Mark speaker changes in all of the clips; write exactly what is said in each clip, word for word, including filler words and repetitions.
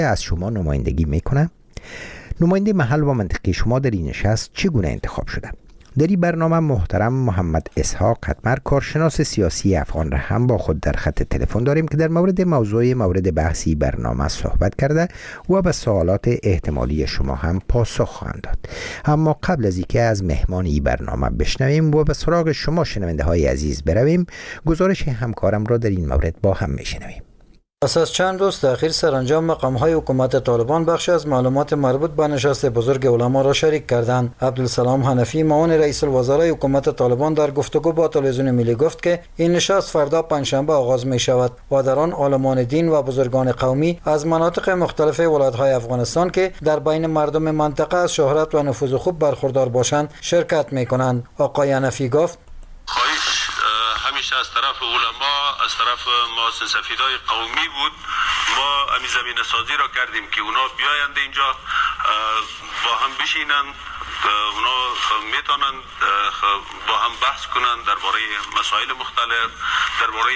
Speaker 1: از شما نمایندگی میکنه. نماینده محل و منطقه شما در این نشست چگونه انتخاب شده؟ در این برنامه محترم محمد اسحاق حتمر، کارشناس سیاسی افغان را هم با خود در خط تلفن داریم که در مورد موضوع مورد بحثی برنامه صحبت کرده و به سوالات احتمالی شما هم پاسخ خواهند داد. اما قبل از اینکه از مهمان این برنامه بشنویم و به سراغ شما شنونده های عزیز برویم، گزارش همکارم را در این مورد با هم میشنویم.
Speaker 2: پس از چند روز تأخیر، سرانجام مقام‌های حکومت طالبان بخشی از معلومات مربوط به نشست بزرگ علما را شریک کردند. عبدالسلام حنفی، معاون رئیس الوزرای حکومت طالبان، در گفتگو با تلویزیون ملی گفت که این نشست فردا پنجشنبه آغاز می شود و در آن عالمان دین و بزرگان قومی از مناطق مختلف ولایت‌های افغانستان که در بین مردم منطقه از شهرت و نفوذ خوب برخوردار باشند شرکت می کنند. آقای حنفی گفت:
Speaker 3: همیشه از طرف علما، از طرف محسن سفیدای قومی بود. ما امی زمین سازی را کردیم که اونا بیایند اینجا با هم بشینند، اونا میتونن با هم بحث کنند درباره مسائل مختلف، درباره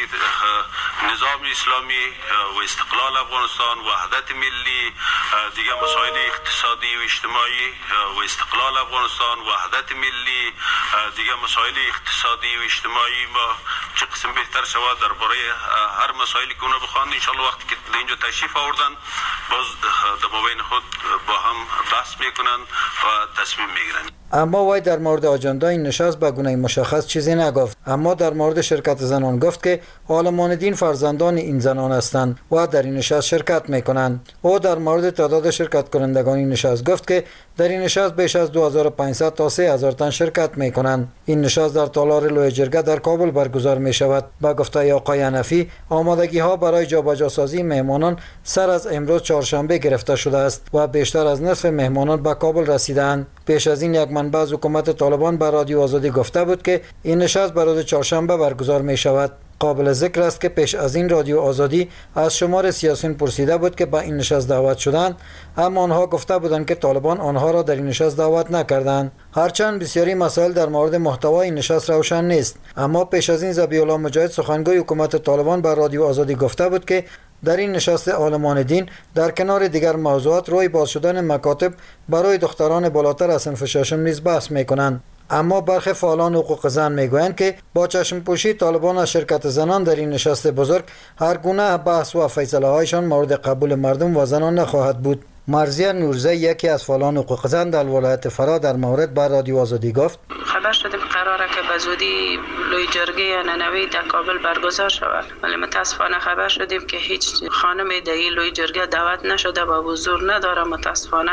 Speaker 3: نظام اسلامی و استقلال افغانستان، وحدت ملی، دیگه مسائل اقتصادی و اجتماعی و استقلال افغانستان، وحدت ملی، دیگه مسائل اقتصادی و اجتماعی. ما چه قسم بهتر شود درباره هر مسائلی که اونا بخواند، ان شاء الله وقتی که اینجا تشریف آوردن باز در مابین خود با هم بحث میکنن و تصمیم میگیرن.
Speaker 2: اما وی در مورد آجنده این نشست به گونه مشخص چیزی نگفت، اما در مورد شرکت زنان گفت که عالمان دین فرزندان این زنان هستند و در این نشست شرکت میکنند. او در مورد تعداد شرکت کنندگان این نشست گفت که در این نشست بیش از دو هزار و پانصد تا سه هزار تن شرکت میکنند. این نشست در تالار لوی جرگه در کابل برگزار می شود. با گفته آقای حنفی، آمادگی ها برای جابجا سازی مهمانان سر از امروز چهارشنبه گرفته شده است و بیشتر از نصف مهمانان به کابل رسیدند. پیش از این یک منبع از حکومت طالبان به رادیو آزادی گفته بود که این نشست به روز چهارشنبه برگزار می شود. قابل ذکر است که پیش از این رادیو آزادی از شمار سیاسیون پرسیده بود که به این نشست دعوت شدند، اما آنها گفته بودند که طالبان آنها را در این نشست دعوت نکردند. هرچند بسیاری مسائل در مورد محتوای این نشست روشن نیست، اما پیش از این ذبیح الله مجاهد، سخنگوی حکومت طالبان، به رادیو آزادی گفته بود که در این نشست عالمان دین در کنار دیگر موضوعات روی باز شدن مکاتب برای دختران بالاتر از صنف ششم نیز بحث میکنند. اما برخی فعالان حقوق زن میگویند که با چشم پوشی طالبان از شرکت زنان در این نشست بزرگ، هر گونه بحث و فیصله هایشان مورد قبول مردم و زنان نخواهد بود. مرزیه نورزی، یکی از فعالان حقوق زن در ولایت فرا، در مورد با رادیو آزادی گفت:
Speaker 4: خبر شدیم قراره که به زودی لوی جرگه ننوی در کابل برگزار شود، ولی متاسفانه خبر شدیم که هیچ خانم در این لوی جرگه دعوت نشده و حضور نداره. متاسفانه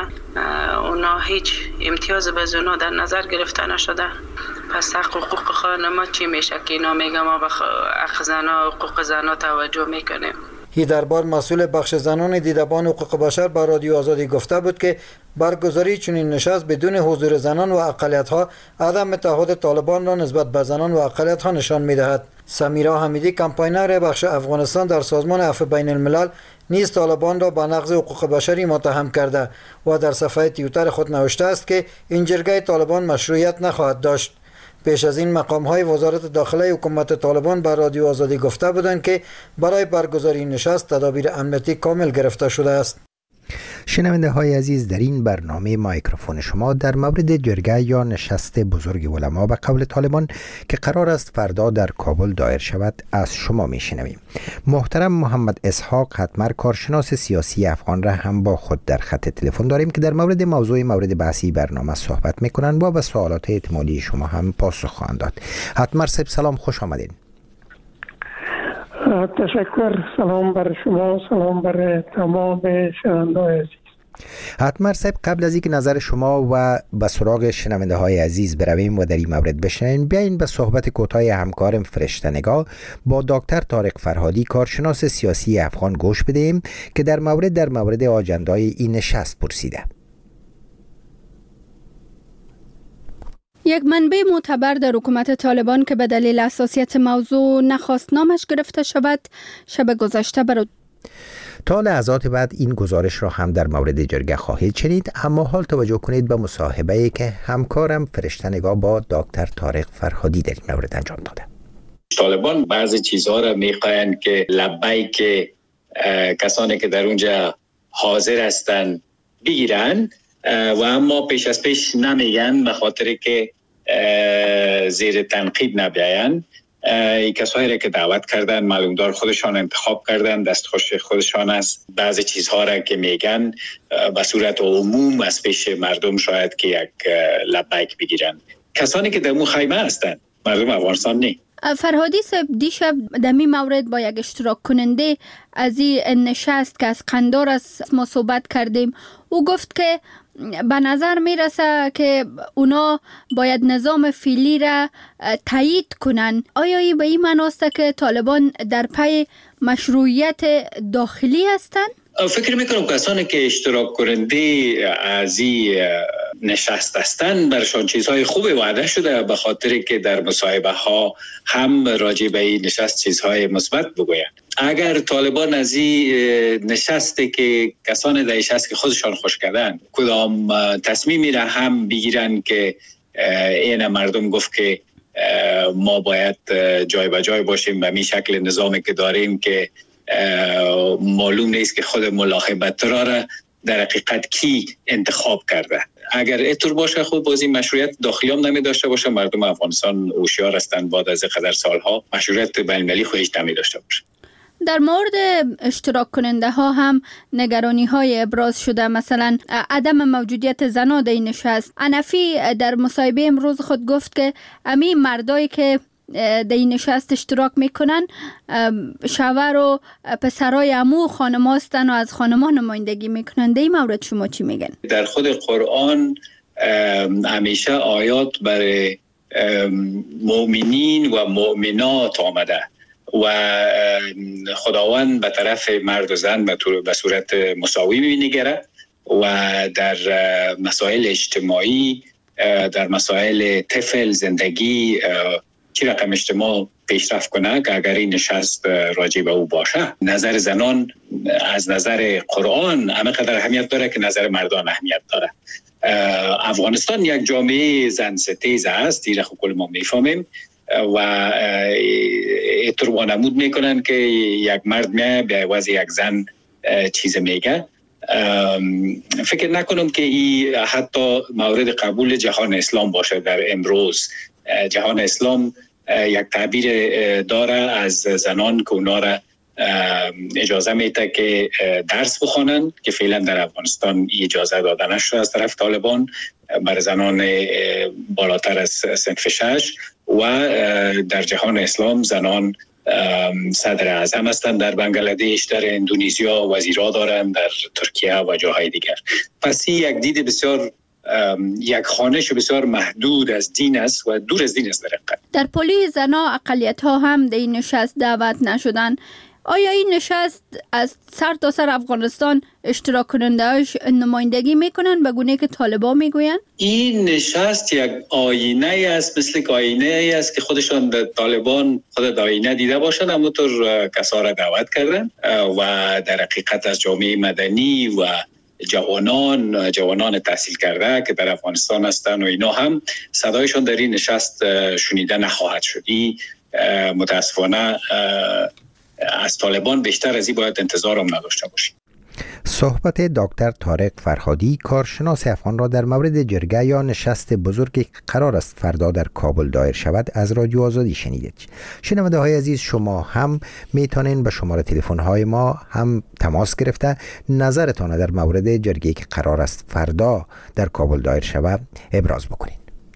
Speaker 4: اونا هیچ امتیاز به زونا در نظر گرفته نشده. پس حق حقوق خانم چی میشه که اینا میگه ما به حق زنا حقوق زنا توجه میکنیم؟
Speaker 2: هی دربار مسئول بخش زنان دیدبان حقوق بشر با رادیو آزادی گفته بود که برگزاری چنین نشست بدون حضور زنان و اقلیت‌ها عدم تعهد طالبان را نسبت به زنان و اقلیت‌ها نشان می‌دهد. سمیرا حمیدی، کمپاینر بخش افغانستان در سازمان عفو بین الملل، نیز طالبان را به نقض حقوق بشری متهم کرده و در صفحه توییتر خود نوشته است که این جرگه طالبان مشروعیت نخواهد داشت. پیش از این مقام‌های وزارت داخله حکومت طالبان به رادیو آزادی گفته بودند که برای برگزاری نشست تدابیر امنیتی کامل گرفته شده است.
Speaker 1: شنونده های عزیز، در این برنامه مایکروفون شما در مورد جرگه یا نشست بزرگ علما به قول طالبان که قرار است فردا در کابل دایر شود از شما میشنویم. محترم محمد اسحاق حتمر، کارشناس سیاسی افغان را هم با خود در خط تلفن داریم که در مورد موضوع مورد بحثی برنامه صحبت میکنند و به سوالات احتمالی شما هم پاسخ خواهند داد. حتمر صاحب سلام، خوش آمدین.
Speaker 5: تشکر. سلام بر شما، سلام بر تمام شنونده‌های عزیز.
Speaker 1: حتمر صاحب، قبل از اینکه نظر شما و به سراغ شنونده های عزیز برویم و در این مورد بشنویم، بیاین به صحبت کوتاه همکارم فرشته نگاه با دکتر طارق فرهادی، کارشناس سیاسی افغان گوش بدهیم که در مورد در مورد آجندای این نشست پرسیده.
Speaker 6: یک منبع معتبر در حکومت طالبان که به دلیل حساسیت موضوع نخواست نامش گرفته شود، شب گذشته برای
Speaker 1: تا لحظات بعد این گزارش را هم در مورد جرگه خواهید شنید، اما حال توجه کنید به مصاحبه‌ای که همکارم فرشته نگاه با دکتر طارق فرهادی در این مورد انجام داده.
Speaker 7: طالبان بعضی چیزها را میخواین که لبیک کسانی که در اونجا حاضر هستن بگیرن و اما پیش از پیش نمیگن به خاطر که زیر تنقید نبیاین. کسایی را که دعوت کردن معلومدار خودشان انتخاب کردن، دستخوش خودشان است. بعضی چیزها را که میگن به صورت عموم از پیش مردم شاید که یک لبیک بگیرن. کسانی که در مو خیمه هستن مردم افغانستان نه.
Speaker 6: فرهادی صاحب دیشب در می مورد با یک اشتراک کننده از این نشست که از قندار است ما صحبت کردیم. او گفت که به نظر می رسه که اونا باید نظام فعلی را تایید کنن. آیا ای به این معنی است که طالبان در پی مشروعیت داخلی هستند؟
Speaker 7: فکر میکنم کسانی که اشتراک کننده از این نشست هستند برشان چیزهای خوبی وعده شده، به خاطر که در مصاحبه ها هم راجع به این نشست چیزهای مثبت بگویند. اگر طالبان از این نشستی که کسان در نشست که خودشان خوش کردن کدام تصمیمی را هم بگیرن که این مردم گفت که ما باید جای به جای باشیم به می شکل نظامی که داریم که معلوم نیست که خود ملاحبت را در حقیقت کی انتخاب کرده. اگر اینطور باشه خود بازی مشروعیت داخلی هم نمی داشته باشه، مردم افغانستان هوشیار هستند بعد از قدر سالها مشروعیت بین المللی خودش نمی داشته باشه.
Speaker 6: در مورد اشتراک کننده ها هم نگرانی های ابراز شده، مثلا عدم موجودیت زنان در این نشست. انفی در مصاحبه امروز خود گفت که امی مردایی که در این نشست اشتراک میکنن شوهر و پسرای عمو خانم هستن و از خانم ها نمایندگی میکنن. در این مورد شما چی میگن؟ در
Speaker 7: خود قرآن همیشه آیات برای مؤمنین و مؤمنات آمده و خداوند به طرف مرد و زن به صورت مساوی می‌نگره و در مسائل اجتماعی، در مسائل طفل زندگی چی رقم اجتماع پیشرفت کنه که اگر این نشست راجع به او باشه. نظر زنان از نظر قرآن همه قدر اهمیت داره که نظر مردان اهمیت داره. افغانستان یک جامعه زن ستیز است، این خب کل ما میفهمیم و اینطور وانمود میکنن که یک مرد میه به عوض یک زن چیز میگه. فکر نکنم که این حتی مورد قبول جهان اسلام باشه. در امروز جهان اسلام یک تعبیر داره از زنان که اونا را اجازه میده که درس بخوانند که فعلا در افغانستان اجازه داده نشده از طرف طالبان بر زنان بالاتر از صنف شش و در جهان اسلام زنان صدر اعظم هستند. در بنگلادش، در اندونزیا وزیرا دارند، در ترکیه و جاهای دیگر. پس یک دید بسیار یک خوانش بسیار محدود از دین است و دور از دین است. در حقیقت
Speaker 6: در پلی زنا اقلیت ها هم در این نشست دعوت نشدن. آیا این نشست از سر تا سر افغانستان اشتراک کننده‌اش نمایندگی میکنن به گونه که طالبان میگوین؟
Speaker 7: این نشست یک آینه است، مثل که آینه است که خودشان در طالبان خود آینه دیده باشند، همونطور کسا را دعوت کردن و در حقیقت از جامعه مدنی و جوانان جوانان تحصیل کرده که در افغانستان هستند و اینا هم صدایشان در این نشست شنیده نخواهد شد. این متاسفانه از طالبان بیشتر از این باید انتظار هم نداشته باشیم.
Speaker 1: صحبت دکتر طارق فرهادی کارشناس افغان را در مورد جرگه یا نشست بزرگی قرار است فردا در کابل دایر شود از رادیو آزادی شنیدید. شنونده های عزیز، شما هم میتونین به شماره تلفن های ما هم تماس گرفته نظرتان در مورد جرگه‌ای که قرار است فردا در کابل دایر شود ابراز بکنید.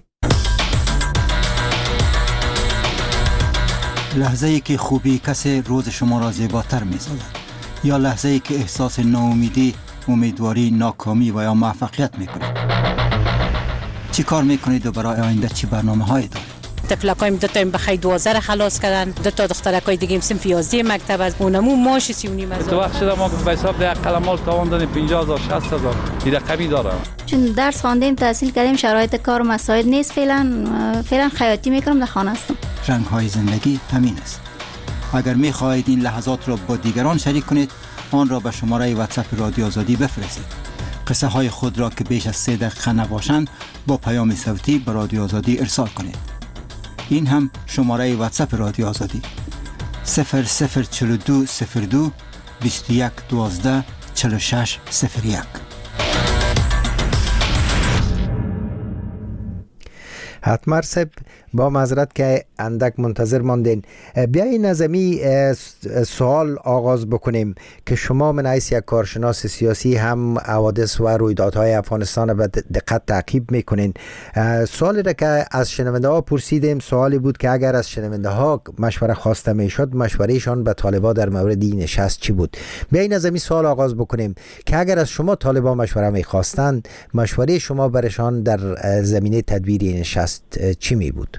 Speaker 8: لحظه ای که خوبی کسی روز شما را زیباتر می‌سازد، یا لحظه ای که احساس ناامیدی، امیدواری، ناکامی و یا موفقیت میکنید. چی کار میکنید و برای آینده چی برنامه هایی دارید؟
Speaker 9: طفلکایم دو تا بخیر دوازده را خلاص کردن، دو تا دخترکای دیگه صنف یازده مکتب از اونمو ماش سی و نیم هزار.
Speaker 10: تو وقت شده ما به حساب ده قلمال تاوان دادیم پنجاه هزار شصت هزار دیده کمی داره.
Speaker 11: چون درس خواندیم تحصیل کردیم شرایط کار و مساعد نیست، فعلا فعلا خیاطی میکنم در خانه هستم.
Speaker 8: رنگ های زندگی همین است. اگر می خواهید این لحظات را با دیگران شریک کنید، آن را به شماره واتساپ رادیو آزادی بفرستید. قصه های خود را که بیش از سه دقیقه نباشند با پیام صوتی به رادیو آزادی ارسال کنید. این هم شماره واتساپ رادیو آزادی صفر صفر چهل و دو صفر دو بیست و یک دوازده چهل و شش صفر یک.
Speaker 1: حتما سب با معذرت که اندک منتظر ماندین. بیایین از امی سوال آغاز بکنیم که شما من حیث یک کارشناس سیاسی هم حوادث و رویدادهای افغانستان به دقت تعقیب میکنین. سوالی را که از شنونده ها پرسیدیم سوالی بود که اگر از شنونده ها مشوره خواسته میشد مشورهشان به طالبان در مورد این نشست چی بود؟ بیایین از امی سوال آغاز بکنیم که اگر از شما طالبان مشوره میخواستند مشوره شما برشان در زمینه تدبیر این نشست چی می بود؟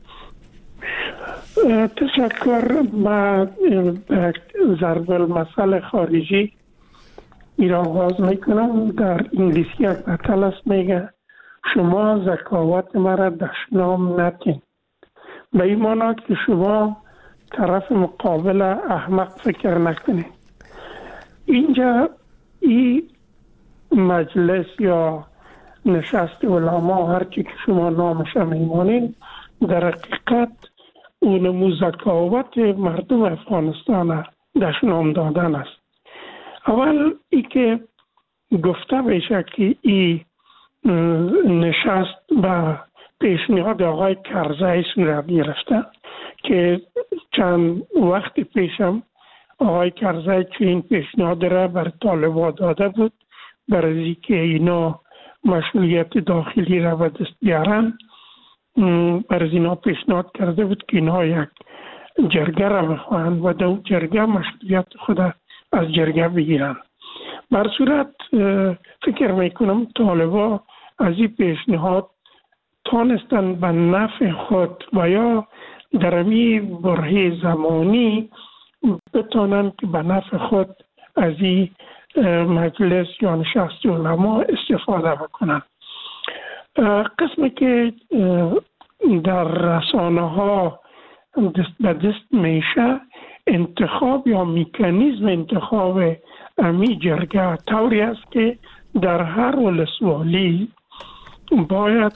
Speaker 5: تشکر. ما ضرب المثل خارجی ایران آغاز میکنم. در انگلیسی یک متل است میگه شما ذکاوت مرا دشنام نکن، به این معنی که شما طرف مقابل احمق فکر نکنید. اینجا این مجلس یا نشست علما هر چی که شما نامش میمانین در حقیقت اونمو ذکاوت مردم افغانستان دشنام دادن است. اول ای که گفته بشه که این نشست به پیشنهاد آقای کرزی صورت گرفته که چند وقت پیشم آقای کرزی که این پیشنهاد را بر طالبان داده بود برای که اینا مشروعیت داخلی را به دست بیارن، برای اینا پیشنهاد کرده بود که اینا یک جرگه را بخواهند و در جرگه مشروعیت خود از جرگه بگیرن. بر صورت فکر میکنم طالبان از این پیشنهاد تانستن به نفع خود و یا در می برهه زمانی بتانند که به نفع خود از این مجلس یا نشست علما استفاده بکنند. قسمی که در رسانه ها دست به دست میشه انتخاب یا میکانیزم انتخاب امی جرگه طوری است که در هر ولسوالی باید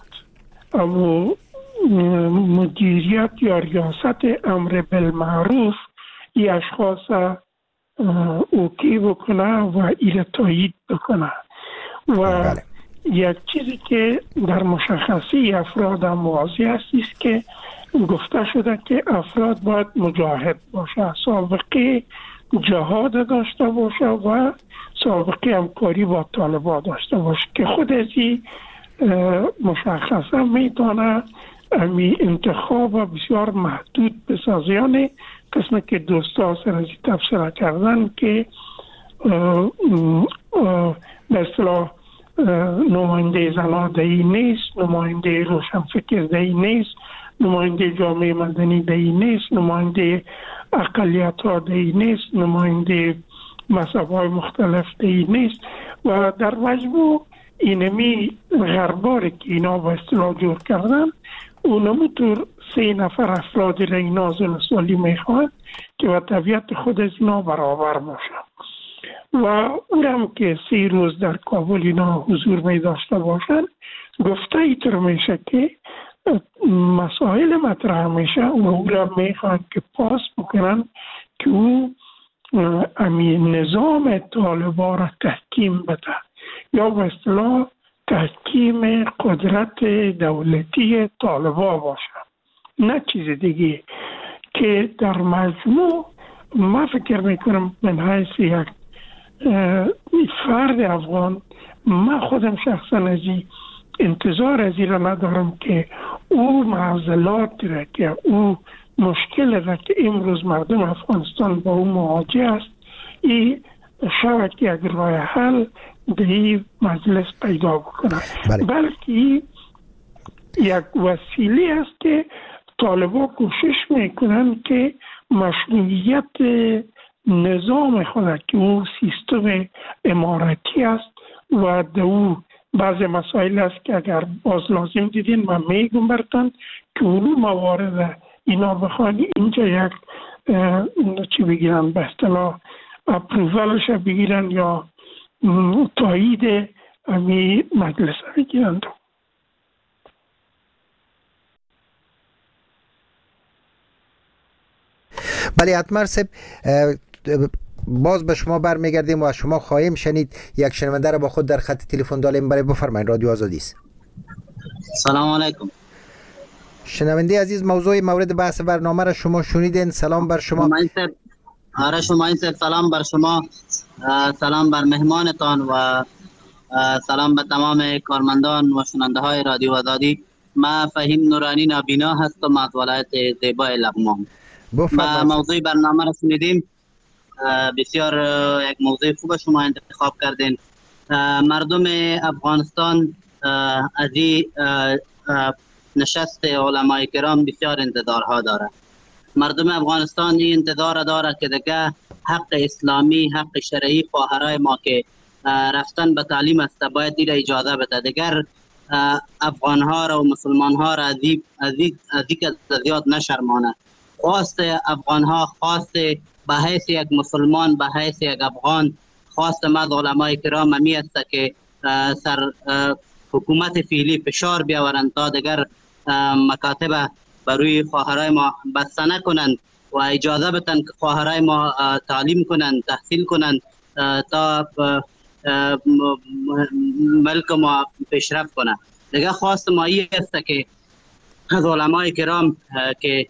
Speaker 5: مدیریت یا ریاست امر بالمعروف ای اشخاص اوکی بکنه و ایره تایید بکنه و بله. یک چیزی که در مشخصی افراد هم واضح است که گفته شده که افراد باید مجاهد باشه، سابقه جهاد داشته باشه و سابقه همکاری با طالبان داشته باشه که خود از این مشخصه میتونه امی انتخاب بسیار محدود بسازیانه. قسمه که دوستا سرزی تفسیر کردن که به اصطلاح نماینده زنان دهی نیست، نماینده روشنفکر دهی نیست، نماینده جامعه مدنی دهی نیست، نماینده اقلیت ها دهی نیست، نماینده مذهب های مختلف دهی نیست و در مجموع اینمی غرباری که اینا با اصطلاح جور کردن اونمو طور سه نفر افرادی را اینا زلسوالی میخواد که و طبیعت خود از اینا برابر باشه و اونم که سه روز در کابل اینا حضور می داشته باشن. گفته ایتر میشه که مسائل مطرح میشه و او را میخواد که پاس بکنن که او امی نظام طالبان را تحکیم بده یا به اصطلاح تحکیم قدرت دولتی طالبان باشه، نه چیز دیگه. که در مجموع ما فکر میکنم من حیث یک فرد افغان من خودم شخصا از انتظار از این را ندارم که او معضلات را که او مشکل را که امروز مردم افغانستان با او مواجه است این شود که اگر راه حل در این مجلس پیدا بکنه، بلکه یک وسیله است که طالبان کوشش میکنن که مشروعیت نظام خود که او سیستم امارتی است و در او بعض مسائل است که اگر باز لازم دیدین من میگم برتن که اونو موارد اینا بخوانی اینجا یک چی بگیرن به اصطلاح اپروولش بگیرن یا تایید امی مجلس بگیرن.
Speaker 1: بله اتمر صاحب باز به شما برمیگردیم و از شما خواهیم شنید. یک شنونده را با خود در خط تلفن داریم، برای بفرمایید. رادیو آزادی است.
Speaker 12: سلام علیکم.
Speaker 1: شنونده عزیز، موضوع مورد بحث برنامه را شما شنیدین. سلام بر شما.
Speaker 12: آره شما این سلام بر شما، سلام بر مهمانتان و سلام به تمام کارمندان و شنونده های رادیو آزادی. من فهیم نورانی نابینا هستم از ولایت زیبای لغمان. ما موضوع برنامه را شنیدیم، بسیار یک موضوع خوب شما انتخاب کردین. مردم افغانستان از این نشست علمای کرام بسیار انتظارها داره. مردم افغانستان این انتظار داره که دیگه حق اسلامی، حق شرعی خواهرای ما که رفتن به تعلیم است باید دیره اجازه بده. دیگر افغان ها را و مسلمان ها را از این که زیاد نشرمانه. خواست افغان ها، خواست به حیث یک مسلمان، به حیث یک افغان، خواست ما از علمای کرام همی است که سر حکومت فعلی فشار بیاورند تا دیگر مکاتب بروی خواهرای ما بسته نکنند و اجازه بدن که خواهرای ما تعلیم کنند، تحصیل کنند تا ملک ما پیشرفت کنند. دیگه خواست ما این است که از علمای کرام که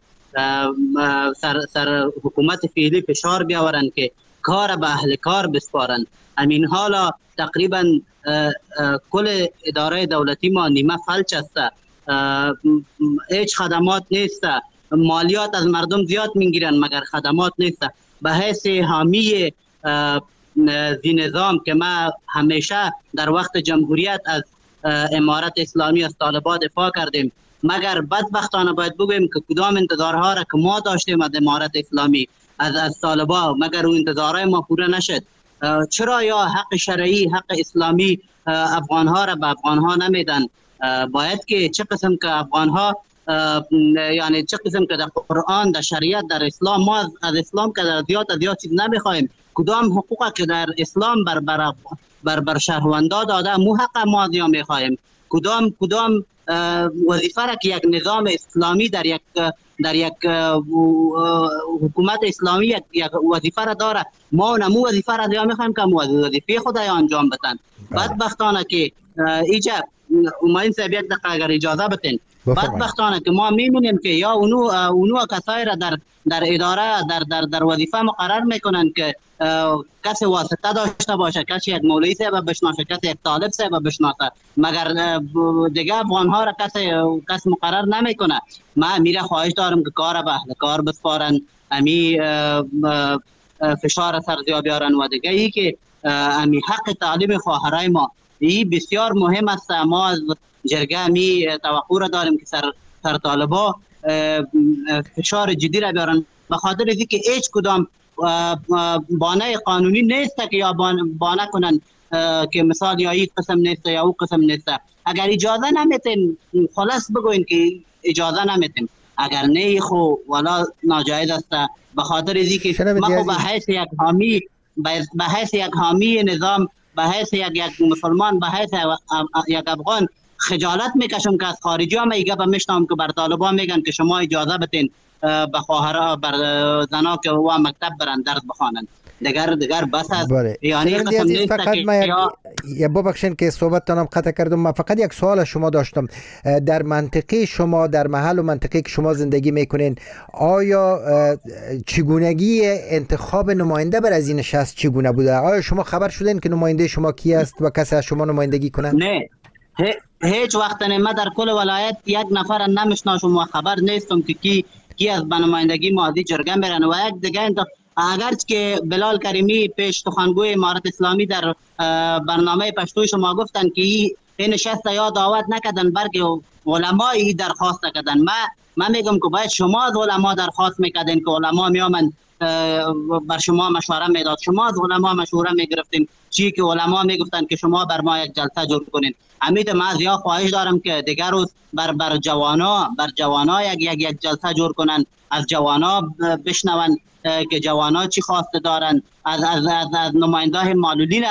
Speaker 12: سر, سر حکومت فعلی فشار بیاورند که کار به اهل کار بسپارند. همین حالا تقریبا کل اداره دولتی ما نیمه فلج است، هیچ خدمات نیست، مالیات از مردم زیاد میگیرن مگر خدمات نیست. به حیث حامی زی نظام که ما همیشه در وقت جمهوریت از امارت اسلامی از طالبان دفاع کردیم، مگر بدبختانه باید بگویم که کدام انتظارها را که ما داشتیم از امارت اسلامی از از طالبان مگر اون انتظارهای ما پوره نشد. چرا یا حق شرعی، حق اسلامی افغان ها را به افغان ها نمیدن؟ باید که چه قسم که افغان ها یعنی چه قسم که در قرآن، در شریعت، در اسلام، ما از اسلام که در زیاد زیاد چیز نمیخوایم. کدام حقوق که در اسلام بر بر بر, بر شهروندا داده مو حق ما زیاد میخوایم. کدام کدام وظیفه را که یک نظام اسلامی در یک در یک حکومت اسلامی یک, یک وظیفه را داره، ما نمو وظیفه را زیاد میخوایم که مو وظیفه خود انجام بدن. بدبختانه که ایجا اوماین صاحب یک دقیقه اگر اجازه بتین، بدبختانه که ما میبینیم که یا اونو اونو کسایی را در در اداره در در در وظیفه مقرر میکنن که کسی واسطه داشته باشه، کسی یک مولوی صاحب بشناسه، کسی یک طالب صاحب بشناسه، مگر دیگه افغان ها را کسی کس مقرر نمیکنه. ما میره خواهش دارم که کار به اهل کار بسپارن، امی فشار سر زیاد بیارن و دیگه ای که امی حق تعلیم خواهرای ما این بسیار مهم است. ما از جرگه می توقع را داریم که سر سر طالبا فشار جدی را بیارن، به خاطر اینکه هیچ کدام بانه قانونی نیست که یا بانه کنن که مثال یا این قسم نیست یا او قسم نیست. اگر اجازه نمیتین خلاص بگوین که اجازه نمیتین، اگر نه خو ولا ناجایز است. به خاطر اینکه ما خو به حیث یک حامی به حیث یک حامی نظام، به حیث یک یک مسلمان، به حیث یک افغان خجالت میکشم که از خارجی ها میگه و میشنم که بر طالبان میگن که شما اجازه بتین به خواهرها بر زنا که و مکتب برن درس بخوانن. دیگر دیگر بس است. یعنی قسم نیست
Speaker 1: فقط
Speaker 12: که
Speaker 1: ما یا ببخشید که صحبتتونم قطع کردم. من فقط یک سوال از شما داشتم. در منطقه شما، در محل و منطقه که شما زندگی میکنین، آیا چگونگی انتخاب نماینده بر از این نشست چگونه بوده؟ آیا شما خبر شدین که نماینده شما کی است و کسی از شما نمایندگی کنه؟
Speaker 12: نه، هیچ وقت نه. من در کل ولایت یک نفر نمیشناسم و خبر نیستم که کی کی از نمایندگی مادی جرگه میرن. و یک دیگه انت... اگرچه که بلال کریمی پیش سخنگوی امارت اسلامی در برنامه پشتوی شما گفتن که این نشست یا دعوت نکردن بلکه علمای درخواست کردن، ما من میگم که باید شما از علما درخواست میکردین که علما میامن بر شما مشوره میداد، شما از علما مشوره میگرفتین، چی که علما میگفتن که شما بر ما یک جلسه جور کنین. امید ما زیاد خواهش دارم که دیگر روز بر بر جوانا بر جوانا یک یک یک جلسه جور کنن، از جوانا بشنون که جوانا چی خواسته دارن، از از از, از نماینده معلولین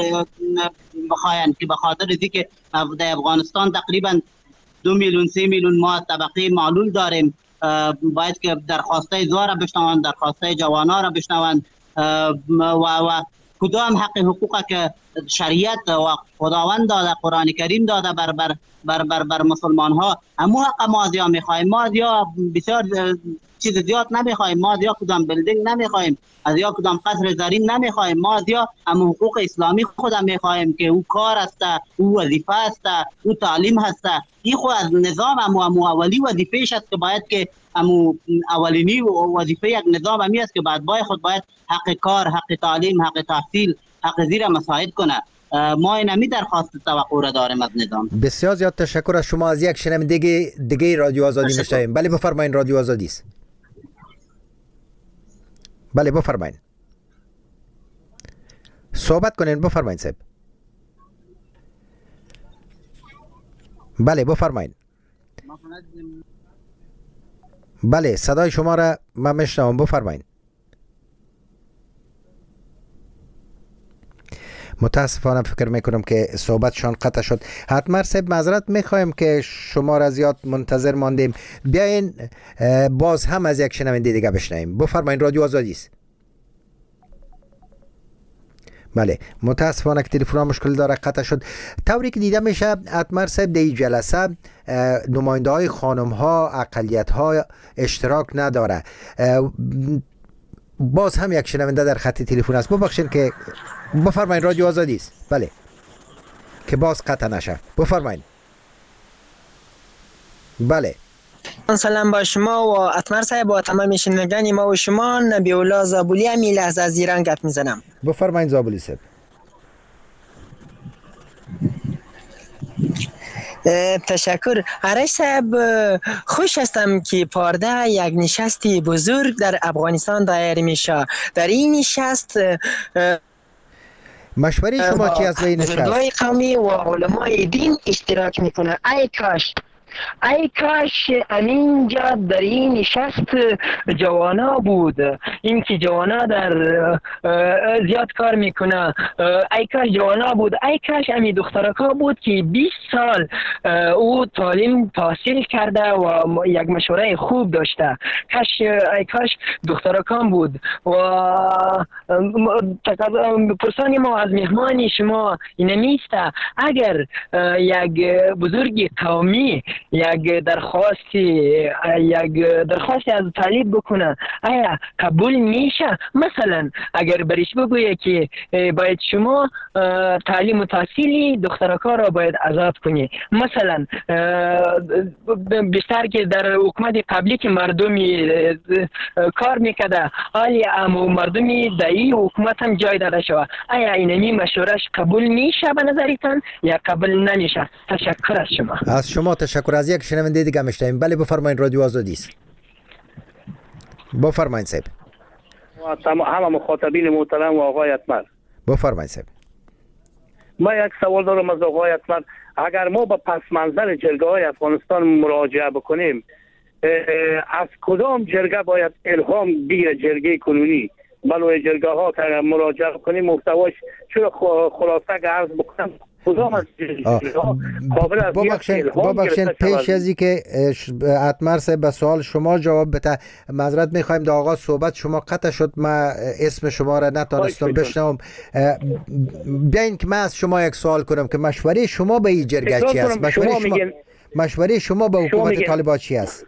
Speaker 12: بخواین که به خاطر اینکه در افغانستان تقریبا دو میلیون سه میلیون ما طبقه معلول داریم، باید که درخواسته زوار بشنون، درخواسته جوانا را بشنون. و و کدام حق حقوق که شریعت و خداوند داده، قرآن کریم داده بر بر بر بر, بر مسلمان ها، همو حق ما دیا میخوایم. ما دیا بسیار چیز زیاد نمیخوایم، ما دیا کدام بلدینگ نمیخوایم، از یا کدام قصر زرین نمیخوایم، ما دیا همو حقوق اسلامی خودم میخوایم که او کار است، او وظیفه است، او تعلیم هست. این خود از نظام همو همو اولی وظیفه‌اش است که باید که همو اولینی وظیفه یک نظام همی است که بعد باید خود باید حق کار، حق تعلیم، حق تحصیل، حق زیر مساعد کنه. ما این همی درخواست توقع را داریم از نظام.
Speaker 1: بسیار زیاد تشکر از شما. از یک شنونده دیگه دیگه رادیو آزادی میشنویم. بله بفرمایید، رادیو آزادی است. بله بفرمایید، صحبت کنین، بفرمایید صاحب. بله بفرمایید. بله صدای شما را من میشنوم، بفرمایید. متاسفانه فکر میکنم که صحبتشان قطع شد. حتما صاحب معذرت میخوایم که شما را زیاد منتظر ماندیم. بیاین باز هم از یک شنونده دیگه بشنویم. بفرمایید، رادیو آزادی است. بله متاسفانه که تلفن مشکل داره، قطع شد. طوری که دیده میشه اتمر صاحب در این جلسه نماینده های خانم ها، اقلیت ها اشتراک نداره. باز هم یک شنونده در خط تلفن است، ببخشید که بفرمایید، رادیو آزادی است. بله که باز قطع نشه، بفرمایید. بله
Speaker 13: سلام با شما و اتمر صاحب و تمام شنوندگان ما و شما. نبی الله زابلی امی لحظه از ایران گپ میزنم.
Speaker 1: بفرمایید زابلی صاحب.
Speaker 13: تشکر. آرش صاحب، خوش هستم که پارده یک نشستی بزرگ در افغانستان دایر میشه. در این نشست
Speaker 1: مشوره شما چی است به این نشست؟
Speaker 13: بزرگای قومی و علمای دین اشتراک میکنه. ای کاش ای کاش همینجا در این نشست جوانا بود. این که جوانا در زیاد کار میکنه. ای کاش جوانا بود. ای کاش همی دخترکا بود که بیست سال او تعلیم تحصیل کرده و یک مشوره خوب داشته. کاش ای کاش دخترکان بود. و پرسان ما از مهمان شما اینمیسته، اگر یک بزرگ قومی یک درخواستی یک درخواستی از طالب بکنه، آیا قبول میشه؟ مثلا اگر بریش بگویه که باید شما تعلیم و تحصیلی دخترکا را باید آزاد کنی، مثلا بیشتر که در حکومت قبلی که مردمی کار میکده، حالی امو مردمی دایی حکومت هم جای داده شود، آیا اینمی مشورش قبول میشه به نظرتان یا قبول نمیشه؟ تشکر از شما.
Speaker 1: از شما تشکر. از یک شنونده دیگه میشنویم. بله بفرمایید، رادیو آزادی است. بفرمایید صاحب.
Speaker 14: همه مخاطبین محترم و آقای اتمر، بفرمایید
Speaker 1: صاحب.
Speaker 14: ما یک سوال دارم از آقای اتمر. اگر ما به پس منظر جرگه های افغانستان مراجعه بکنیم، از کدام جرگه باید الهام بگیره جرگه کنونی؟ بلوی جرگه ها که مراجعه بکنیم محتواش چرا خلاصه که عرض بکنم
Speaker 1: ببخشید پیش از اینکه اتمر صاحب به سوال شما جواب بده، معذرت میخوایم در آغاز صحبت شما قطع شد، من اسم شما را نتونستم بشنوم. بیاین که من از شما یک سوال کنم که مشوره شما به این جرگه چی است؟ مشوره شما مشوره شما به حکومت طالبان چی است؟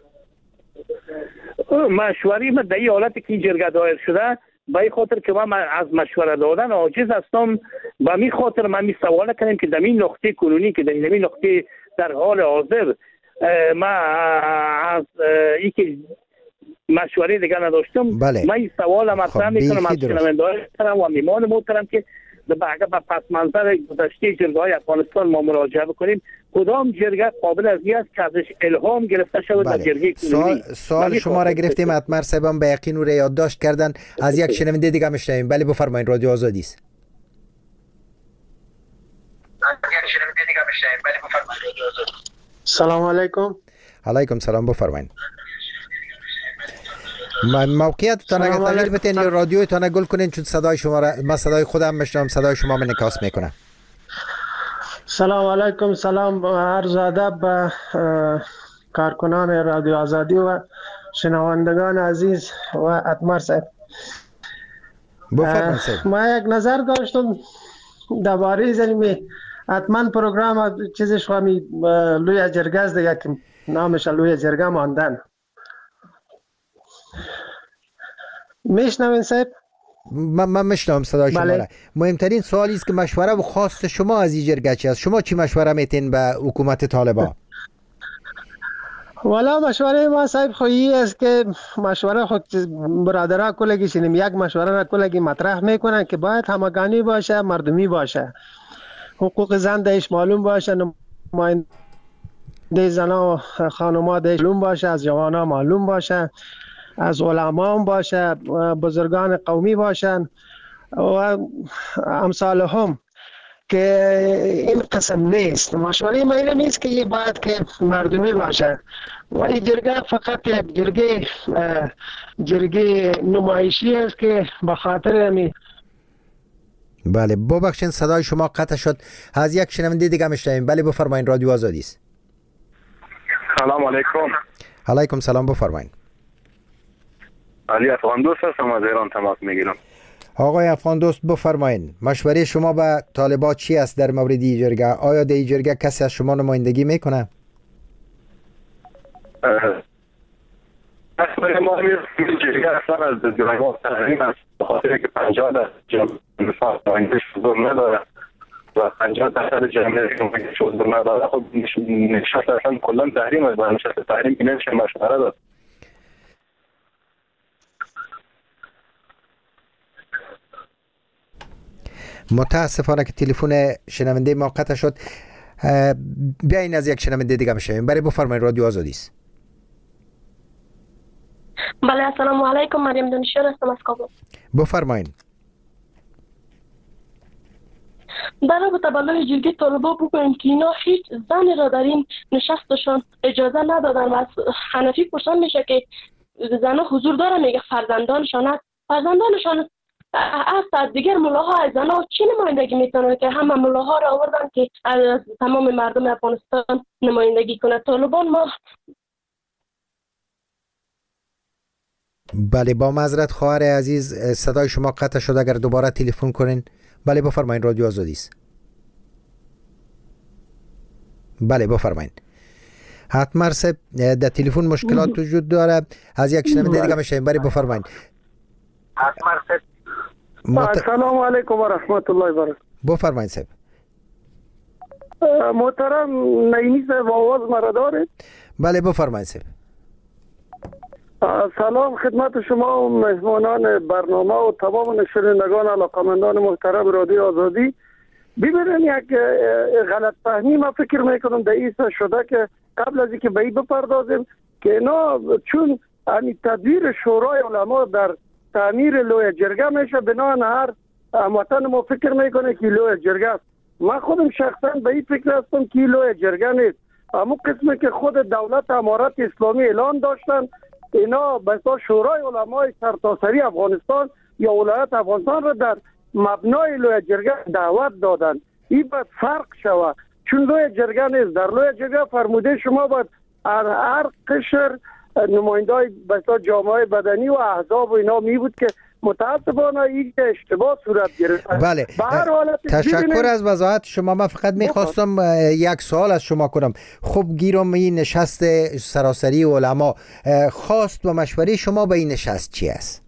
Speaker 14: مشوره من در این حالتی که جرگه دایر شده، به این خاطر که من از مشوره دادن عاجز هستم، به می خاطر من می سوال کنیم که در این نقطه کنونی که در این نقطه در حال حاضر من از این که مشوره دیگه نداشتم،
Speaker 1: بله.
Speaker 14: من این سوال مطرح میکنم از شنونده‌های محترم و میمان محترم که اگر به پس منظر گذشته جرگه های افغانستان ما مراجعه بکنیم، کدام جرگه قابل از این است که ازش الهام گرفته شود در جرگه کنونی؟
Speaker 1: سوال, سوال شما را گرفتیم. اتمر صاحبم به یقین او را یادداشت کردن. از یک شنونده دیگه میشنویم. بله بفرمایید، رادیو آزادی است.
Speaker 5: سلام علیکم.
Speaker 1: علیکم سلام، بفرمایید. موقعیت تا اگر تغییر بتین یا رادیوی تا گل کنین، چون صدای شما را من صدای خودم میشنوم، صدای شما من انعکاس میکنه.
Speaker 5: سلام علیکم. سلام عرض ادب به کارکنان رادیو آزادی و شنوندگان عزیز و اتمر صاحب.
Speaker 1: بفرمایید.
Speaker 15: ما یک نظر داشتم درباره زمین حتما پروگرام چیزش خوامی لوی جرگه است دیگه که نامش لوی جرگه ماندن. میشنوین صاحب؟
Speaker 1: من من میشنوم صدای شما را. مهمترین سوالی است که مشوره و خواست شما از این جرگه چی است؟ شما چی مشوره میتین به حکومت طالبان؟
Speaker 15: والا مشوره ما صاحب خویی است که مشوره خود برادرها کلگی شنیم یک مشوره را کلگی مطرح میکنن که باید همگانی باشه، مردمی باشه، حقوق زن دیش معلوم باشه، نماینده زنا و خانوما دیش معلوم باشه، از جوانا معلوم باشه، از علما هم باشه، بزرگان قومی باشن و امثال هم که این قسم نیست. مشوره ما این نیست که یه باید که مردمی باشه ولی جرگه فقط یک جرگه جرگه نمایشی است که به خاطر امی.
Speaker 1: بله ببخشید صدای شما قطع شد. از یک شنونده دیگه میشنویم. بله بفرمایید، رادیو آزادی است.
Speaker 16: سلام علیکم.
Speaker 1: علیکم سلام، بفرمایید.
Speaker 16: علی افغان دوست هستم، از ایران تماس میگیرم.
Speaker 1: آقای افغان دوست بفرمایید، مشوره شما به طالبان چی است در مورد این جرگه؟ آیا در این جرگه کسی از شما نمایندگی میکنه؟
Speaker 16: مشوره ما این جرگه اصلا از جرگه تحریم است، به خاطر که پنجاه درصد جمعه نمایندگی حضور نداره و پنجاه درصد جمعه نمایندگی حضور نداره. خب نشست اصلا کلا تحریم است و نشست تحریم که نمیشه مشوره داد.
Speaker 1: متاسفانه که تلفن شنونده ما قطع شد. بیاین از یک شنونده دیگه بشویم. برای بفرمایید، رادیو آزادی است.
Speaker 17: بله السلام علیکم، مریم دانشور هستم از کابل.
Speaker 1: بفرمایید.
Speaker 17: برای به تبلای جرگه طالبان بگویم که اینا هیچ زنی را در این نشستشان اجازه ندادن و از حنفی پرسان میشه که زنها حضور داره، میگه فرزندانشان هست. فرزندانشان از دیگر ملاها از زنها چی نمایندگی میتونه که همه ملاها را آوردن که از تمام مردم افغانستان نمایندگی کنه. طالبان ما
Speaker 1: بله با معذرت خواهر عزیز صدای شما قطع شد، اگر دوباره تلفن کنین. بله بفرمایید، رادیو آزادی است. بله بفرمایید. حتما صاحب در تلفن مشکلات وجود داره. از یک شنونده دیگه میشیم. بله بفرمایید.
Speaker 16: حتما صاحب
Speaker 5: مت... السلام علیکم و رحمت الله و برکاته.
Speaker 1: بفرمایید صاحب.
Speaker 5: محترم نعیمی صاحب آواز مرا داره؟
Speaker 1: بله بفرمایید صاحب.
Speaker 5: سلام خدمت شما و مهمانان برنامه و تمام شنوندگان علاقمندان محترم رادیو آزادی. ببینید یک غلط فهمی ما فکر میکنم در ایسا شده که قبل از اینکه به این بپردازیم که اینا چون یعنی تدبیر شورای علما در تعمیر لوی جرگه میشه، بنابراین هر هموطن ما فکر میکنه که لوی جرگه است. من خودم شخصا به این فکر هستم که لوی جرگه نیست. اما قسمی که خود دولت امارت اسلامی اعلان داشتن اینا به شورای علمای سرتاسری افغانستان یا ولایت افغانستان را در مبنای لوی جرگه دعوت دادن. این باید فرق شود، چون لوی جرگه نیست. در لوی جرگه فرموده شما باید هر, هر قشر نمایندای بسیار جامعه بدنی و احزاب و اینا می بود که متاسفانه این اشتباه صورت گرفت.
Speaker 1: بله تشکر از وضاحت شما. من فقط میخواستم یک سوال از شما کنم. خب گیرم این نشست سراسری علما، خواست و مشوره شما به این نشست چی است؟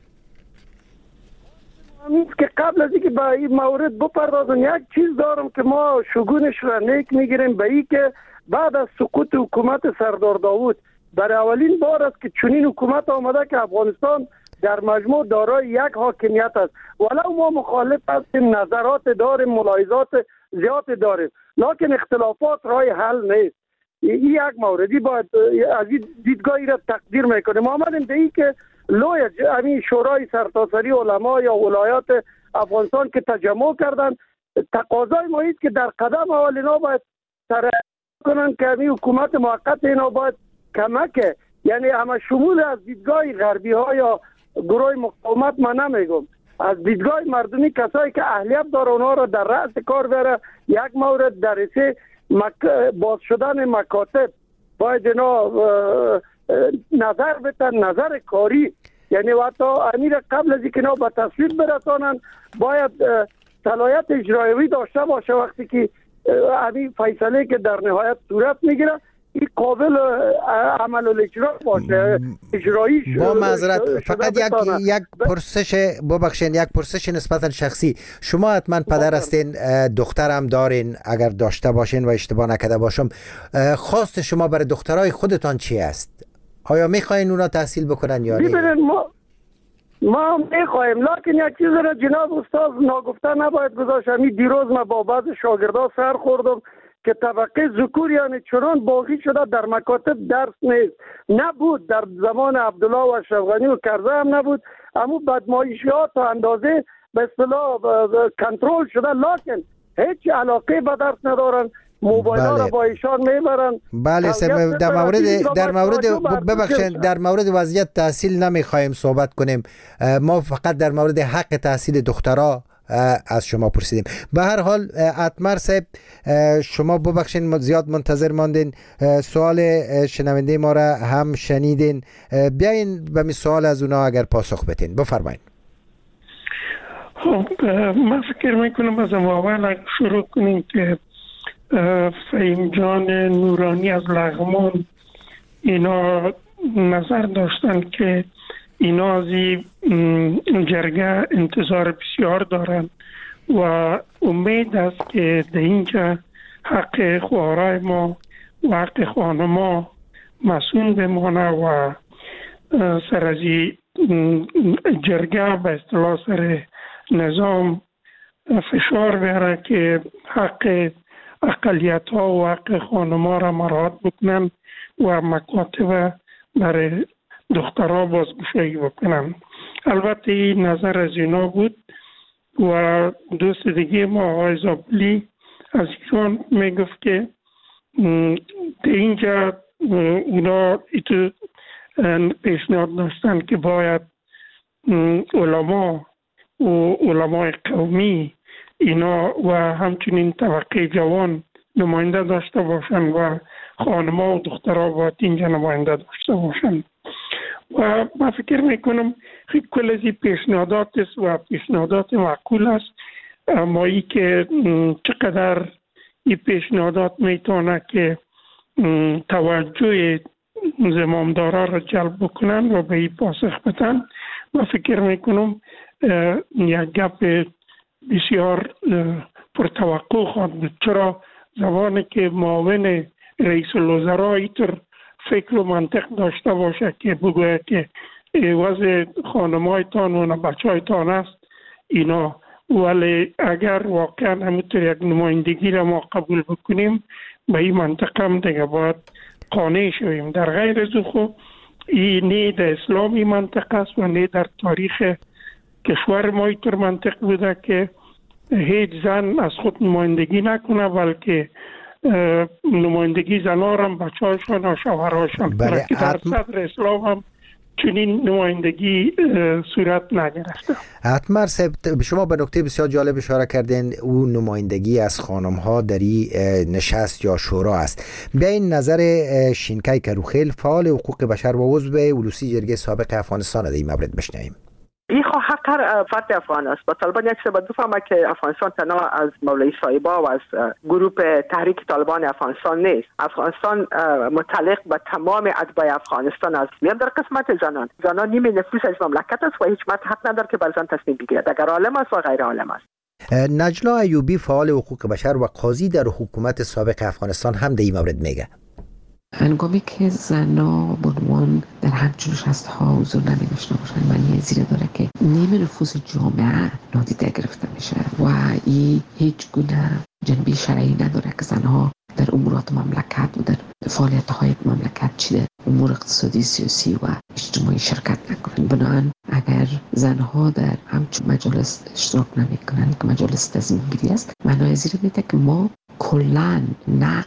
Speaker 5: که قبل از اینکه به این مورد بپردازم یک چیز دارم که ما شگونش را نیک میگیریم به این که بعد از سقوط حکومت سردار داوود برای اولین بار است که چنین حکومت آمده که افغانستان در مجموع دارای یک حاکمیت است. ولو ما مخالف هستیم، نظرات داریم، ملاحظات زیاد داریم، لکن اختلافات رای حل نیست. این یک موردی باید از این دیدگاهی را تقدیر میکنیم. ما آمدیم به این که لوی همین شورای سرتاسری علما یا ولایات افغانستان که تجمع کردن، تقاضای ما است که در قدم اول اینا باید ترقی کنن که همین حکومت موقت اینا باید کمک، یعنی همه شمول از دیدگاه غربی ها یا گروه مقاومت من نمیگم، از دیدگاه مردمی کسایی که اهلیت داره اونها را در رأس کار بره. یک مورد در رسه مک... باز شدن مکاتب باید اینا نظر بتن، نظر کاری
Speaker 14: یعنی حتی امیر قبل از اینکه اینا به تصویب برسانن باید صلاحیت اجرایی داشته باشه. وقتی که همین فیصله که در نهایت صورت میگیره این قابل عمل الاجرا باشه، اجرایی شده.
Speaker 1: با معذرت فقط یک یک پرسش ببخشید، یک پرسش نسبتا شخصی. شما حتما پدر هستین، دخترم دارین، اگر داشته باشین و اشتباه نکرده باشم، خواست شما برای دخترای خودتان چی است؟ آیا میخواین اونا تحصیل بکنن یا نه؟
Speaker 14: ببینید ما ما میخوایم، لکن یک چیز را جناب استاد ناگفته نباید گذاشت. همین دیروز ما با بعض شاگردا سر خوردم که طبقه ذکور یعنی چنان باقی شده در مکاتب درس نیست. نبود در زمان عبدالله و اشرف غنی و کرزی هم نبود، اما بدمایشی ها تا اندازه به اصطلاح کنترل شده، لکن هیچ علاقه به درس ندارن. موبایل ها
Speaker 1: بله.
Speaker 14: را با ایشان میبرن.
Speaker 1: بله سم در مورد در مورد ببخشید در مورد وضعیت تحصیل نمیخوایم صحبت کنیم، ما فقط در مورد حق تحصیل دخترها از شما پرسیدیم. به هر حال اتمر صاحب شما ببخشید زیاد منتظر ماندین، سوال شنونده ما را هم شنیدین، بیاین به می سوال از اونا اگر پاسخ بدین. بفرمایید.
Speaker 5: خب من فکر میکنم از اول شروع کنیم که فهیم جان نورانی از لغمان اینا نظر داشتن که اینا از این جرگه انتظار بسیار دارن و امید است که در اینجا حق خوارای ما و حق خانما مسئول بمانه و سر از جرگه به اصطلاح سر نظام فشار بیاره که حق اقلیت ها و حق خانما را مراعات بکنن و مکاتب برای دخترها بازگشایی بکنن. البته این نظر از اینا بود و دوست دیگه ما آقای زابلی از ایشان میگفت که در اینجا اونا ایتو پیشنهاد داشتن که باید علما و علمای قومی اینا و همچنین طبقه جوان نماینده داشته باشن و خانما و دخترها باید اینجا نماینده داشته باشن. و من فکر میکنم خیلی کل از این پیشنهادات است و پیشنهادات معقول است، اما ای که چقدر این پیشنهادات میتونه که توجه زمامدارا را جلب بکنن و به این پاسخ بدن. من فکر میکنم یک گپ بسیار پرتوقع خواهد بود، چرا زمانی که معاون رئیس الوزراء اینطور فکر و منطق داشته باشه که بگوید که وضع خانمایتان و بچهایتان است اینا، ولی اگر واقعا همونطور یک نمایندگی را ما قبول بکنیم به این منطقه هم دیگه باید قانع شویم. در غیر از خو این نه در اسلامی منطقه است و نه در تاریخ کشور ما اینطور منطق بوده که هیچ زن از خود نمایندگی نکنه، بلکه نمایندگی زنها هم بچه هاشان و شوهرهاشان.
Speaker 1: بله
Speaker 5: که در صدر اسلام هم چنین نمایندگی صورت نگرفته.
Speaker 1: اتمر صاحب شما به نکته بسیار جالب اشاره کردین، او نمایندگی از خانم ها در این نشست یا شورا است. بیاین نظر شینکای کروخیل فعال حقوق بشر و عضو اولوسی جرگه سابق افغانستان در این مورد بشنویم.
Speaker 18: این خو حق هر فرد افغان است. با طالبان یک سبب بفهمه که افغانستان تنها از مولوی صاحبا و از گروه تحریک طالبان افغانستان نیست. افغانستان متعلق به تمام اتباع افغانستان است. میان در قسمت زنان زنان نیمه نفوس از مملکت است و هیچ مرد حق نداره که بر زن تصمیم بگیرد، اگر عالم است و غیر عالم است.
Speaker 1: نجلا ایوبی فعال حقوق بشر و قاضی در حکومت سابق افغانستان هم در این مورد میگه.
Speaker 19: هنگامی که زنها بنوان در همچون شستها حضور نمی داشته باشن، معنی زیره داره که نیمه نفوس جامعه نادیده گرفته میشه و این هیچ گونه جنبه شرعی نداره که زنها در امورات مملکت و در فعالیت های مملکت چی در امور اقتصادی، سیاسی و اجتماعی شرکت نکنن. بنابراین اگر زنها در همچون مجالس اشتراک نمی کنن که مجالس تصمیم گیری است، معنی زیره میده که ما کلن نه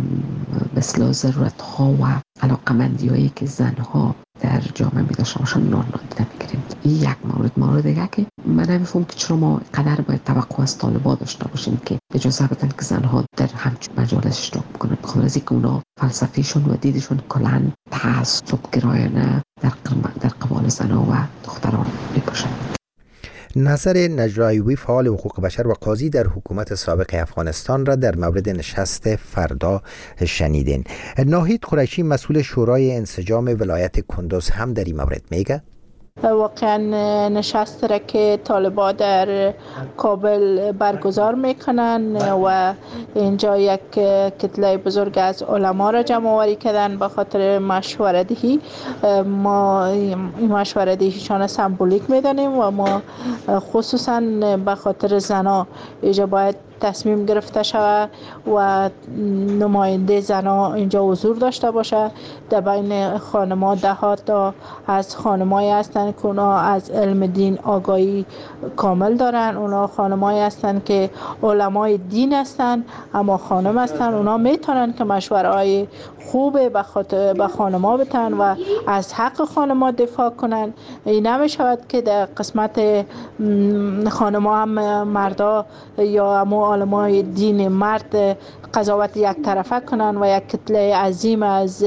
Speaker 19: مثل ضرورت ها و علاقمندی هایی که زنها در جامعه می داشته باشن نادیده میگیریم. این یک مورد. مورد دیگه که من نمیفهم که چرا ما قدر باید توقع از طالبان داشته باشیم که اجازه بدن که زنها در همچون مجالس اشتراک بکنن، بخاطر از اینکه اونا فلسفیشون و دیدشون کلا تعصب گرایانه در در قبال زنها و دختران میباشن.
Speaker 1: نظر نجلا ایوبی فعال حقوق بشر و قاضی در حکومت سابق افغانستان را در مورد نشست فردا شنیدین. ناهید قریشی مسئول شورای انسجام ولایت کندوز هم در این مورد میگه
Speaker 20: واقعا نشست را که طالبا در کابل برگزار میکنن و اینجا یک کتله بزرگ از علما را جمع آوری کردن به خاطر مشوره دهی. ما این مشوره دهیشان سمبولیک میدانیم و ما خصوصا به خاطر زنا اینجا باید تصمیم گرفته شود و نماینده زنا اینجا حضور داشته باشه. در بین خانم‌ها ده ها تا از خانمایی هستند که اونا از علم دین آگاهی کامل دارن. اونا خانمایی هستند که علمای دین هستند اما خانم هستند. اونا میتونن که مشوره های خوبه به خاطر به خانم‌ها بتن و از حق خانم‌ها دفاع کنن. این نمیشود که در قسمت خانم‌ها هم مردا یا هم علمای دین مرد قضاوت یک طرفه کنن و یک کتله عظیم از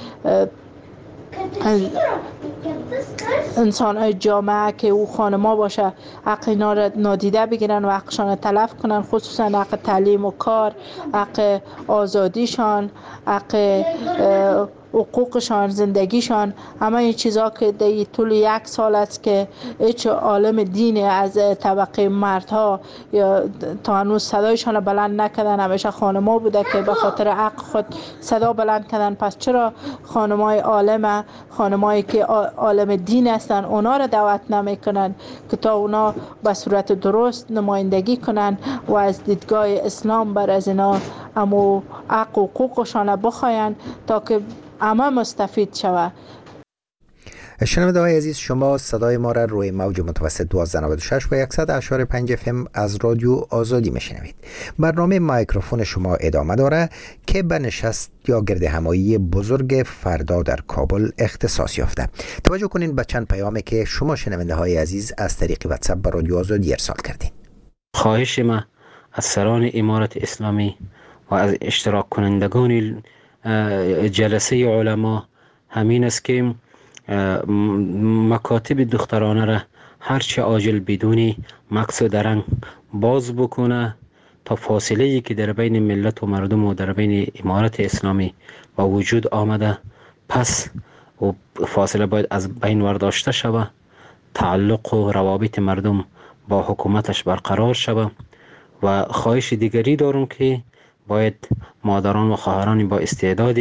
Speaker 20: انسان جامعه که او خانما باشه حق اینا را نادیده بگیرن و حقشان تلف کنن، خصوصا حق تعلیم و کار، حق آزادیشان، حق حقوقشان، زندگیشان. همه این چیزا که در طول یک سال است که هیچ عالم دینی از طبقه مردها یا تا هنوز صدایشان بلند نکردن، همیشه خانم‌ها بوده که به خاطر حق خود صدا بلند کردن. پس چرا خانم‌های عالم، خانم‌هایی که عالم دین هستن، اونا را دعوت نمی‌کنن که تا اونا به صورت درست نمایندگی کنن و از دیدگاه اسلام بر از اینا امو حق و حقوقشان بخواین تا که همه مستفید شود.
Speaker 1: شنونده های عزیز، شما صدای ما را روی موج متوسط دویست و نود و شش و صد و اشاره پنج اف ام از رادیو آزادی میشنوید. برنامه مایکروفون شما ادامه داره که به نشست یا گرد همایی بزرگ فردا در کابل اختصاص یافته. توجه کنین به چند پیامی که شما شنونده های عزیز از طریق واتساپ به رادیو آزادی ارسال کردین.
Speaker 21: خواهش ما از سران امارت اسلامی و از اشتراک کنندگان جلسه علما همین است که مکاتب دخترانه را هرچه عاجل بدون مقصد درنگ باز بکنه تا فاصله ای که در بین ملت و مردم و در بین امارت اسلامی با وجود آمده پس و فاصله باید از بین ورداشته شود، تعلق و روابط مردم با حکومتش برقرار شود. و خواهش دیگری دارم که باید مادران و خواهران با استعداد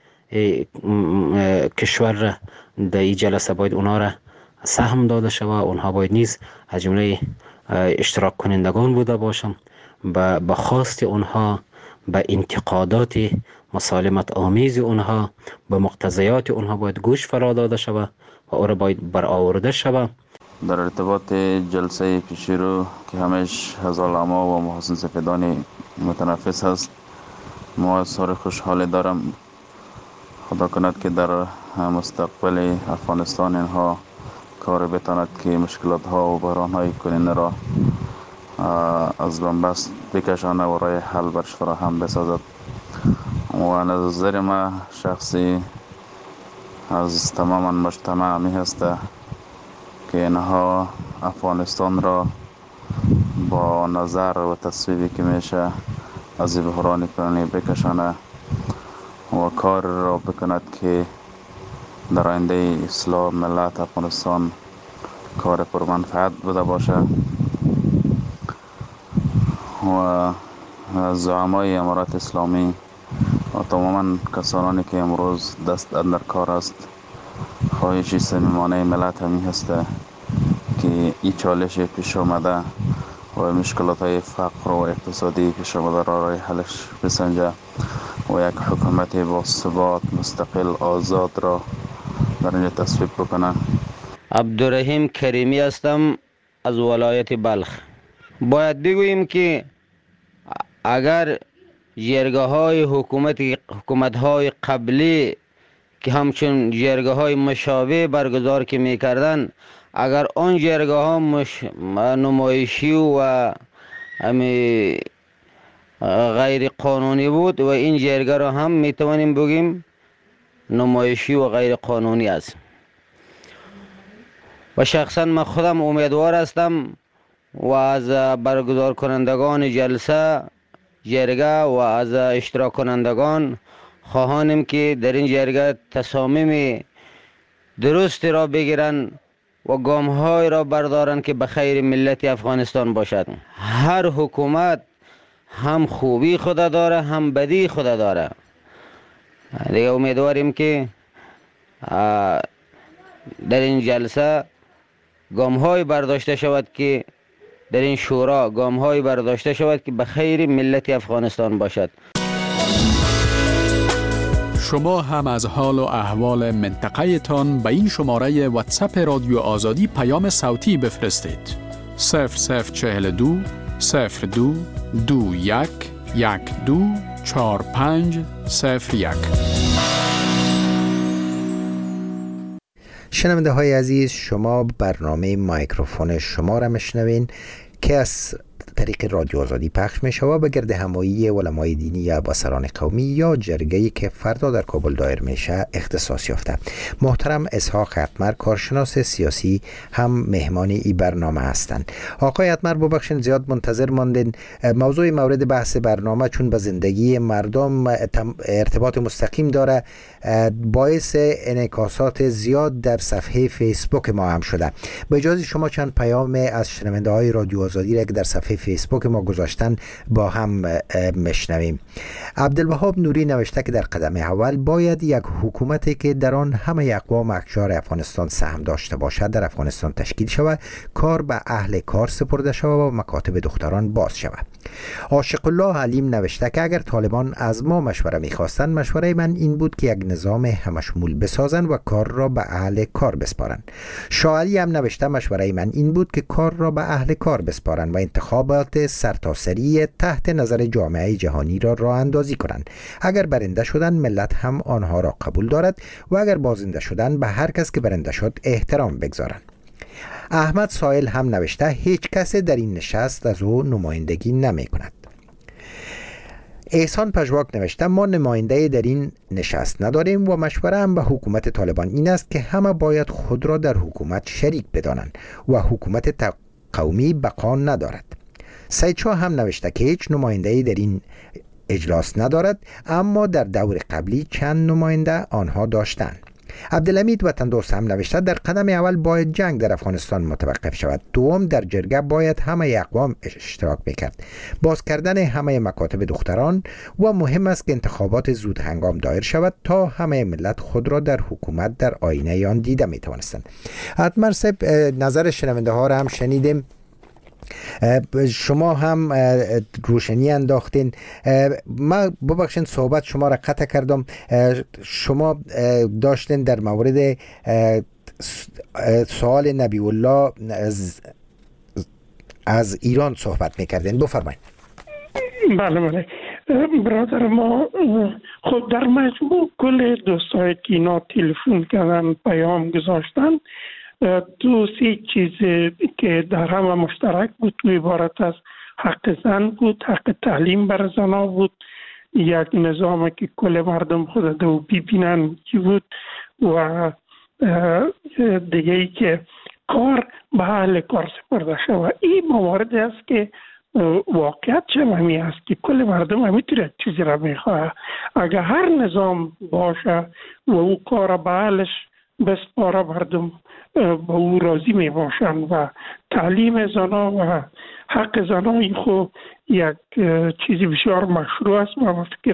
Speaker 21: کشور را در این جلسه باید اونا را سهم داده شود. اونها باید نیز از جمله اشتراک کنندگان بوده باشند. به خواست اونها، به انتقادات مسالمت آمیز اونها، به مقتضیات اونها باید گوش فرا داده شود و او را باید برآورده شود.
Speaker 22: در ارتباط جلسه پیشی رو که همش از علما و محسن سفیدان متنفس هست، ما سر خوشحالی دارم. خدا کند که در مستقبل افغانستان اینها کار بتاند که مشکلات ها و بحران های کننده را از بنبست بکشانه و رای حل برش فراهم بسازد. و نظر ما شخصی از تماما مجتمع می هسته که اینها افغانستان را با نظر و تصویبی که میشه از بحران کننده بکشانه و کار را بکند که در آینده اصلاح ملت افغانستان کار پرمنفعت بوده باشه. و زعمای امارات اسلامی و تماما کسانی که امروز دست در کار است، خواهشی صمیمانه ملت همین هسته که این چالش پیش آمده و مشکلات های فقر و اقتصادی پیش آمده را راه حلش بسنجه و یک حکومت با ثبات مستقل آزاد را در اینجا تصویب بکنه.
Speaker 23: عبدالرحیم کریمی هستم از ولایت بلخ. باید بگوییم که اگر جرگه های حکومت حکومت های قبلی که همچون جرگه های مشابه برگزار که میکردن اگر آن جرگه ها مش... نمایشی و امی غیر قانونی بود و این جرگه را هم میتوانیم بگیم نمایشی و غیر قانونی است. و شخصا من خودم امیدوار هستم و از برگزار کنندگان جلسه جرگه و از اشتراک کنندگان خواهانیم که در این جرگه تصامیم درستی را بگیرن و گام های را بردارن که به خیر ملت افغانستان باشد. هر حکومت هم خوبی خود داره هم بدی خود داره. دیگه امیدواریم که در این جلسه گام های برداشته شود که در این شورا گام های برداشته شود که به خیر ملت افغانستان باشد.
Speaker 2: شما هم از حال و احوال منطقه تان به این شماره واتساپ رادیو آزادی پیام صوتی بفرستید. صفر صفر چهل و دو صفر دو دو یک یک دو چهار پنج صفر یک.
Speaker 1: شنونده های عزیز، شما برنامه مایکروفون شما را میشنوین که از طریق رادیو آزادی پخش می شود به گرد همایی علمای دینی یا باسران قومی یا جرگه‌ای که فردا در کابل دایر میشه اختصاص یافته. محترم اسحاق اتمر، کارشناس سیاسی، هم مهمان این برنامه هستند. آقای اتمر، ببخشید زیاد منتظر ماندین. موضوع مورد بحث برنامه چون به زندگی مردم ارتباط مستقیم داره، باعث انعکاسات زیاد در صفحه فیسبوک ما هم شده. با اجازه شما چند پیام از شنونده های رادیو آزادی را که در صفحه فیسبوک ما گذاشتن با هم مشنویم. عبدالوهاب نوری نوشته که در قدم اول باید یک حکومتی که در آن همه اقوام اقشار افغانستان سهم داشته باشد در افغانستان تشکیل شود، کار به اهل کار سپرده شود و مکاتب دختران باز شود. عاشق الله علیم نوشته که اگر طالبان از ما مشوره میخواستند، مشوره من این بود که یک نظام همشمول بسازند و کار را به اهل کار بسپارند. شاعری هم نوشته مشوره من این بود که کار را به اهل کار بسپارند و انتخابات سرتاسری تحت نظر جامعه جهانی را راه اندازی کنند. اگر برنده شدند ملت هم آنها را قبول دارد و اگر بازنده شدند به هر کس که برنده شد احترام بگذارند. احمد سائل هم نوشته هیچ کس در این نشست از او نمایندگی نمی کند. احسان پژواک نوشته ما نماینده در این نشست نداریم و مشوره هم به حکومت طالبان این است که همه باید خود را در حکومت شریک بدانند و حکومت قومی بقا ندارد. سید شاه هم نوشته که هیچ نماینده در این اجلاس ندارد، اما در دور قبلی چند نماینده آنها داشتند. عبدالحمید وطن دوست هم نوشته در قدم اول باید جنگ در افغانستان متوقف شود. دوم در جرگه باید همه اقوام اشتراک میکرد. باز کردن همه مکاتب دختران و مهم است که انتخابات زود هنگام دایر شود تا همه ملت خود را در حکومت در آینه آن دیده میتوانستند. اتمر صاحب، نظر شنونده ها را هم شنیدیم. شما هم روشنی انداختین. ما ببخشید صحبت شما را قطع کردم. شما داشتین در مورد سوال نبی الله از, از ایران صحبت میکردین. بفرمایید.
Speaker 5: بله بله برادر ما، خب در مجموع کل دوستایی که اینا تلفن کردن پیام گذاشتن، دو سی چیز که در همه مشترک بود عبارت از حق زن بود، حق تعلیم بر زنها بود، یک نظامی که کل مردم خود دو ببینن کی بود و دیگه ای که کار به اهل کار سپرده شود. این مواردی است که واقعیت چه است که کل مردم همیتونه چیزی را میخواه. اگر هر نظام باشه و او کار به اهلش بسپاره، مردم با او راضی می باشند و تعلیم زنها و حق زنها خو یک چیزی بسیار مشروع است. من فکر